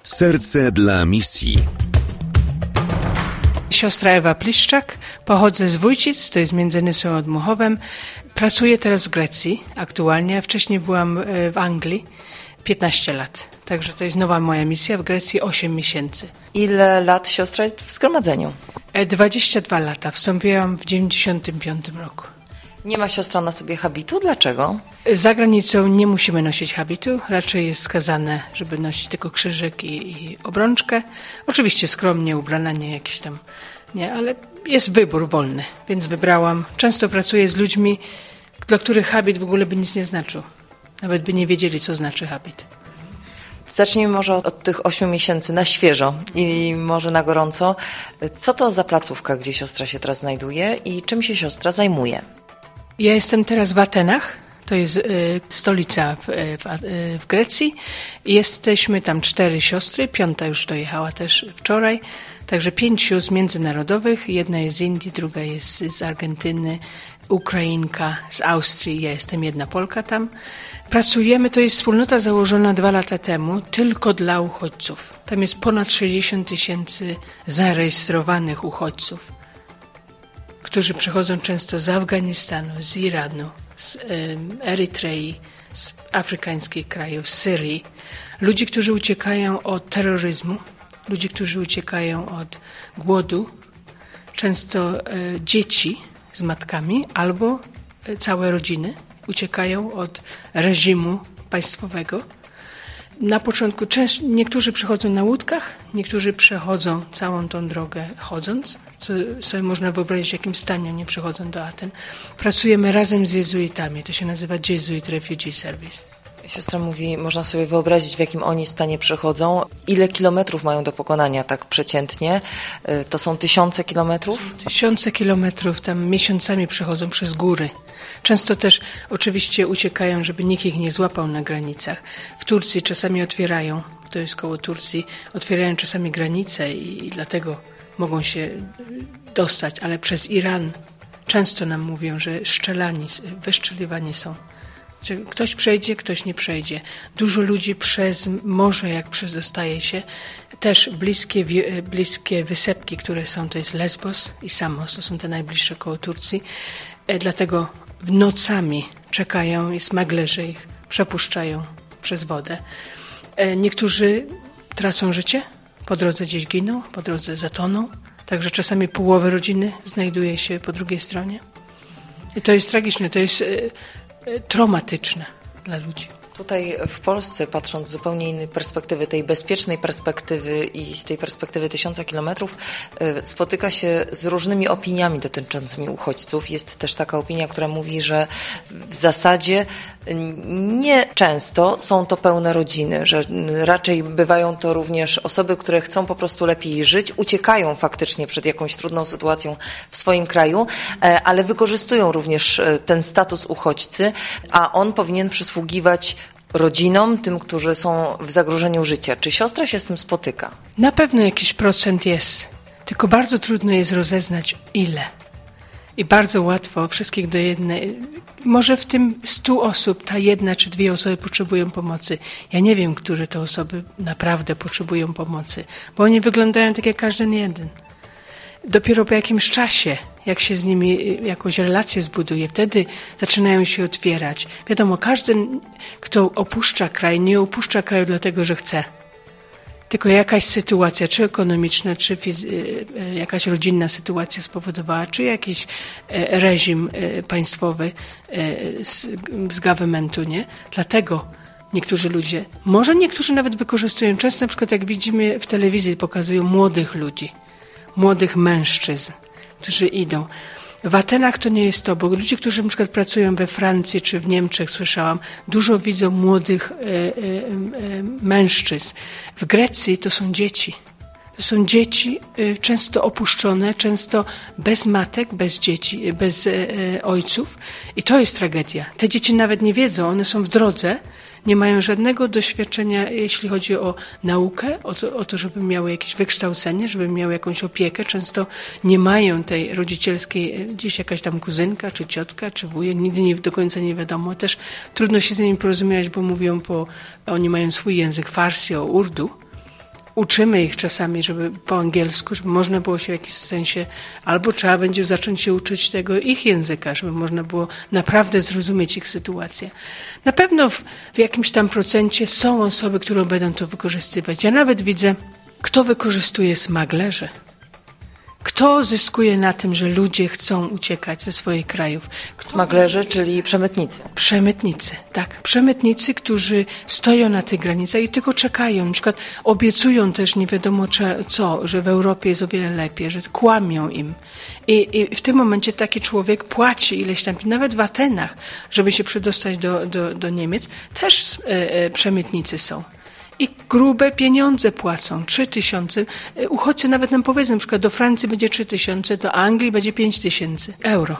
Serce dla misji. Siostra Ewa Pliszczak, pochodzę z Wójcic, to jest między Nysą a Dmuchowem. Pracuję teraz w Grecji aktualnie, a wcześniej byłam w Anglii 15 lat. Także to jest nowa moja misja w Grecji, 8 miesięcy. Ile lat siostra jest w zgromadzeniu? 22 lata, wstąpiłam w 95 roku. Nie ma siostra na sobie habitu? Dlaczego? Za granicą nie musimy nosić habitu, raczej jest skazane, żeby nosić tylko krzyżyk i obrączkę. Oczywiście skromnie ubrana, nie jakiś tam, nie, ale jest wybór wolny, więc wybrałam. Często pracuję z ludźmi, dla których habit w ogóle by nic nie znaczył. Nawet by nie wiedzieli, co znaczy habit. Zacznijmy może od tych 8 miesięcy na świeżo i może na gorąco. Co to za placówka, gdzie siostra się teraz znajduje i czym się siostra zajmuje? Ja jestem teraz w Atenach, to jest stolica w Grecji. Jesteśmy tam 4 siostry, 5 już dojechała też wczoraj, także 5 sióstr międzynarodowych, jedna jest z Indii, druga jest z Argentyny, Ukrainka z Austrii, ja jestem jedna Polka tam. Pracujemy, to jest wspólnota założona 2 lata temu tylko dla uchodźców. Tam jest ponad 60 000 zarejestrowanych uchodźców, którzy przychodzą często z Afganistanu, z Iranu, z Erytrei, z afrykańskich krajów, z Syrii. Ludzi, którzy uciekają od terroryzmu, ludzi, którzy uciekają od głodu, często dzieci z matkami albo całe rodziny uciekają od reżimu państwowego. Na początku niektórzy przychodzą na łódkach, niektórzy przechodzą całą tą drogę chodząc, co sobie można wyobrazić, w jakim stanie oni przychodzą do Aten. Pracujemy razem z jezuitami, to się nazywa Jesuit Refugee Service. Siostra mówi, można sobie wyobrazić, w jakim oni stanie przychodzą. Ile kilometrów mają do pokonania tak przeciętnie? To są 1000 kilometrów? 1000 kilometrów, tam miesiącami przechodzą przez góry. Często też oczywiście uciekają, żeby nikt ich nie złapał na granicach. W Turcji czasami otwierają, to jest koło Turcji, otwierają czasami granice i dlatego mogą się dostać, ale przez Iran często nam mówią, że wyszczeliwani są. Że ktoś przejdzie, ktoś nie przejdzie. Dużo ludzi przez morze, jak dostaje się, też bliskie wysepki, które są, to jest Lesbos i Samos, to są te najbliższe koło Turcji. Dlatego nocami czekają i smaglerzy ich przepuszczają przez wodę. Niektórzy tracą życie, po drodze gdzieś giną, po drodze zatoną, także czasami połowę rodziny znajduje się po drugiej stronie. I to jest tragiczne, to jest traumatyczne dla ludzi. Tutaj w Polsce, patrząc z zupełnie innej perspektywy, tej bezpiecznej perspektywy i z tej perspektywy 1000 kilometrów, spotyka się z różnymi opiniami dotyczącymi uchodźców. Jest też taka opinia, która mówi, że w zasadzie nie często są to pełne rodziny, że raczej bywają to również osoby, które chcą po prostu lepiej żyć, uciekają faktycznie przed jakąś trudną sytuacją w swoim kraju, ale wykorzystują również ten status uchodźcy, a on powinien przysługiwać rodzinom, tym, którzy są w zagrożeniu życia. Czy siostra się z tym spotyka? Na pewno jakiś procent jest, tylko bardzo trudno jest rozeznać ile. I bardzo łatwo wszystkich do jednej. Może w tym 100 osób ta 1 czy 2 osoby potrzebują pomocy. Ja nie wiem, które te osoby naprawdę potrzebują pomocy, bo oni wyglądają tak jak każdy jeden. Dopiero po jakimś czasie, jak się z nimi jakąś relację zbuduje, wtedy zaczynają się otwierać. Wiadomo, każdy, kto opuszcza kraj, nie opuszcza kraju dlatego, że chce. Tylko jakaś sytuacja, czy ekonomiczna, czy jakaś rodzinna sytuacja spowodowała, czy jakiś reżim państwowy z governmentu, nie? Dlatego niektórzy ludzie, może niektórzy nawet wykorzystują, często na przykład jak widzimy w telewizji, pokazują młodych ludzi, młodych mężczyzn, którzy idą. W Atenach to nie jest to, bo ludzie, którzy na przykład pracują we Francji czy w Niemczech, słyszałam, dużo widzą młodych mężczyzn. W Grecji to są dzieci. To są dzieci często opuszczone, często bez matek, bez dzieci, bez ojców. I to jest tragedia. Te dzieci nawet nie wiedzą, one są w drodze, nie mają żadnego doświadczenia, jeśli chodzi o naukę, o to, żeby miały jakieś wykształcenie, żeby miały jakąś opiekę. Często nie mają tej rodzicielskiej, gdzieś jakaś tam kuzynka, czy ciotka, czy wujek, nigdy do końca nie wiadomo. Też trudno się z nimi porozumiewać, bo mówią oni mają swój język farsi, urdu, Uczymy ich czasami, żeby po angielsku, żeby można było się w jakimś sensie, albo trzeba będzie zacząć się uczyć tego ich języka, żeby można było naprawdę zrozumieć ich sytuację. Na pewno w jakimś tam procencie są osoby, które będą to wykorzystywać. Ja nawet widzę, kto wykorzystuje smaglerzy. Kto zyskuje na tym, że ludzie chcą uciekać ze swoich krajów? Smaglerzy, czyli przemytnicy. Przemytnicy, tak. Przemytnicy, którzy stoją na tych granicach i tylko czekają. Na przykład obiecują też nie wiadomo co, że w Europie jest o wiele lepiej, że kłamią im. I w tym momencie taki człowiek płaci ileś tam, nawet w Atenach, żeby się przedostać do Niemiec, też przemytnicy są. I grube pieniądze płacą, 3000. Uchodźcy nawet nam powiedzą, na przykład do Francji będzie 3000, do Anglii będzie 5000 euro.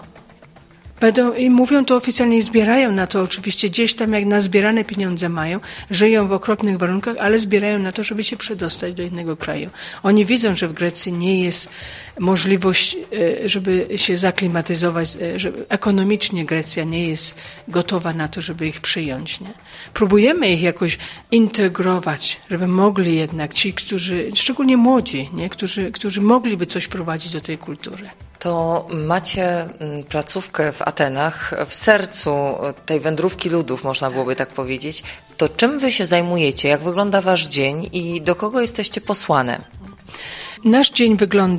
I mówią to oficjalnie i zbierają na to oczywiście gdzieś tam, jak na zbierane pieniądze mają, żyją w okropnych warunkach, ale zbierają na to, żeby się przedostać do innego kraju. Oni widzą, że w Grecji nie jest możliwość, żeby się zaklimatyzować, że ekonomicznie Grecja nie jest gotowa na to, żeby ich przyjąć. Nie? Próbujemy ich jakoś integrować, żeby mogli jednak ci, którzy, szczególnie młodzi, nie? Którzy mogliby coś prowadzić do tej kultury. To macie placówkę w Atenach, w sercu tej wędrówki ludów, można byłoby tak powiedzieć. To czym wy się zajmujecie? Jak wygląda wasz dzień i do kogo jesteście posłane? Nasz dzień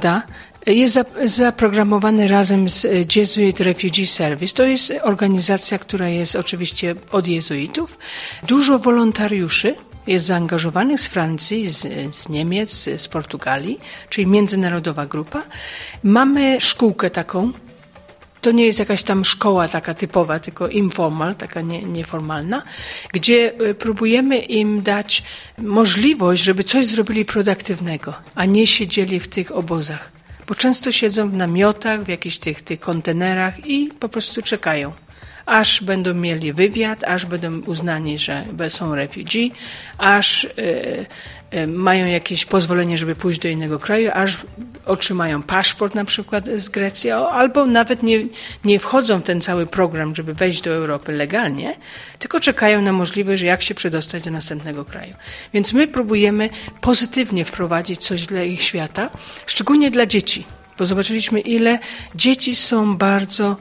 jest zaprogramowany razem z Jesuit Refugee Service. To jest organizacja, która jest oczywiście od jezuitów. Dużo wolontariuszy jest zaangażowanych z Francji, z Niemiec, z Portugalii, czyli międzynarodowa grupa. Mamy szkółkę taką. To nie jest jakaś tam szkoła taka typowa, tylko informal, taka nieformalna, gdzie próbujemy im dać możliwość, żeby coś zrobili produktywnego, a nie siedzieli w tych obozach. Bo często siedzą w namiotach, w jakichś tych kontenerach i po prostu czekają. Aż będą mieli wywiad, aż będą uznani, że są refugee, aż mają jakieś pozwolenie, żeby pójść do innego kraju, aż otrzymają paszport na przykład z Grecji, albo nawet nie wchodzą w ten cały program, żeby wejść do Europy legalnie, tylko czekają na możliwość, że jak się przedostać do następnego kraju. Więc my próbujemy pozytywnie wprowadzić coś dla ich świata, szczególnie dla dzieci, bo zobaczyliśmy, ile dzieci są bardzo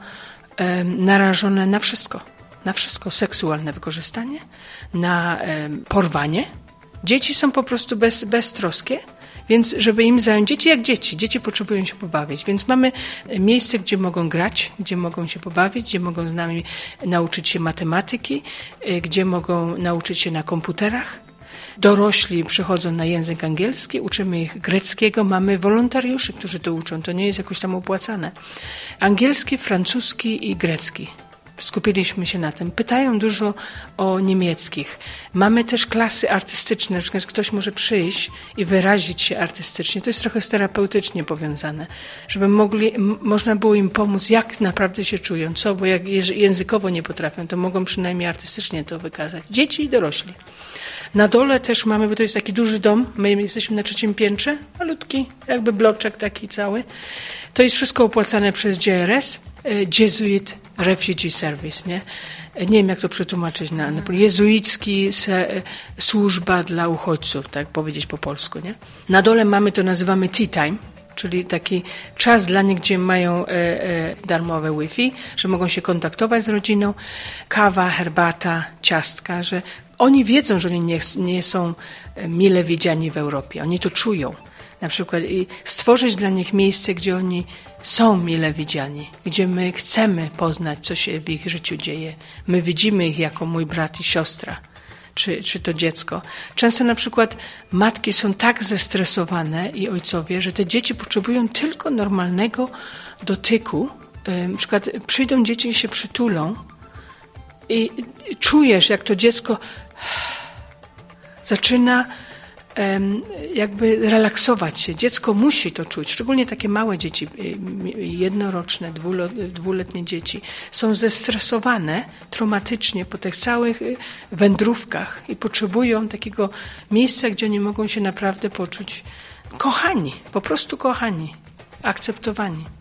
narażone na wszystko, seksualne wykorzystanie, na porwanie. Dzieci są po prostu beztroskie, więc żeby im zająć, dzieci potrzebują się pobawić, więc mamy miejsce, gdzie mogą grać, gdzie mogą się pobawić, gdzie mogą z nami nauczyć się matematyki, gdzie mogą nauczyć się na komputerach. Dorośli przychodzą na język angielski, uczymy ich greckiego, mamy wolontariuszy, którzy to uczą, to nie jest jakoś tam opłacane. Angielski, francuski i grecki. Skupiliśmy się na tym. Pytają dużo o niemieckich. Mamy też klasy artystyczne, na przykład ktoś może przyjść i wyrazić się artystycznie. To jest trochę terapeutycznie powiązane, żeby można było im pomóc, jak naprawdę się czują, bo jak językowo nie potrafią, to mogą przynajmniej artystycznie to wykazać. Dzieci i dorośli. Na dole też mamy, bo to jest taki duży dom, my jesteśmy na 3. piętrze, malutki, jakby bloczek taki cały. To jest wszystko opłacane przez JRS, Jesuit Refugee Service, nie? Nie wiem, jak to przetłumaczyć na jezuicki służba dla uchodźców, tak powiedzieć po polsku, nie? Na dole nazywamy tea time, czyli taki czas dla nich, gdzie mają darmowe Wi-Fi, że mogą się kontaktować z rodziną, kawa, herbata, ciastka, że oni wiedzą, że oni nie są mile widziani w Europie. Oni to czują. Na przykład i stworzyć dla nich miejsce, gdzie oni są mile widziani, gdzie my chcemy poznać, co się w ich życiu dzieje. My widzimy ich jako mój brat i siostra, czy to dziecko. Często na przykład matki są tak zestresowane i ojcowie, że te dzieci potrzebują tylko normalnego dotyku. Na przykład przyjdą dzieci i się przytulą i czujesz, jak to dziecko zaczyna jakby relaksować się. Dziecko musi to czuć, szczególnie takie małe dzieci, jednoroczne, dwuletnie dzieci, są zestresowane traumatycznie po tych całych wędrówkach i potrzebują takiego miejsca, gdzie oni mogą się naprawdę poczuć kochani, po prostu kochani, akceptowani.